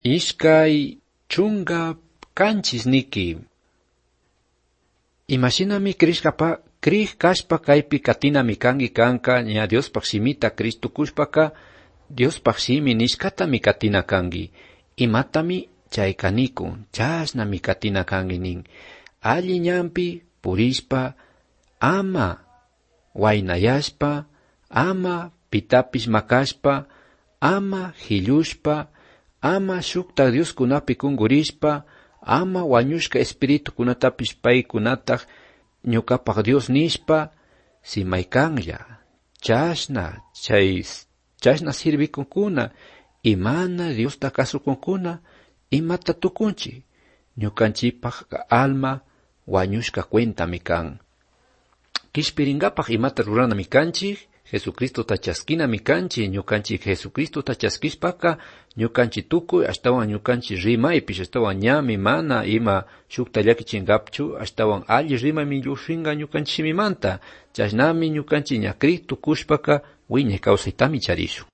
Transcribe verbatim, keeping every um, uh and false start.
Ishkay chunga kanchis niki. Imashinami krishkapa, krij kashpa kaypi katinami kangi kanka, ña Dios pakshimita Cristo kushpaka, Dios pakshimi nishkatami katina kangi. Imatami chaykanikun, chasnami katina kangi nin. Alli ñampi purishpa, ama waynayashpa, ama pitapis makashpa, ama hillushpa, ama shukta Dios kunapi kungurishpa, ama wañushka espiritu kunatapis paykunataq ñukapak Dios nishpa, simaykanlla, chashna, chay, chashna sirvikunkuna, imana Diosta kasukunkuna, imata tukunchi, ñukanchipak alma wañushka cuentami kan. Kishpiringapak imata ruranami kanchik, Jesucristo tachaskinami kanchi, ñukanchik Jesucristo tachaskishpaka, ñukanchik tukuy, ashtawan ñukanchik rimaypish, ashtawan ñami mana ima shukta llakichinkapchu, ashtawan alli rimami llushinga ñukanchik shimimanta, chashnami ñukanchik ña Cristo kushpaka wiñay kawsaytami charishun.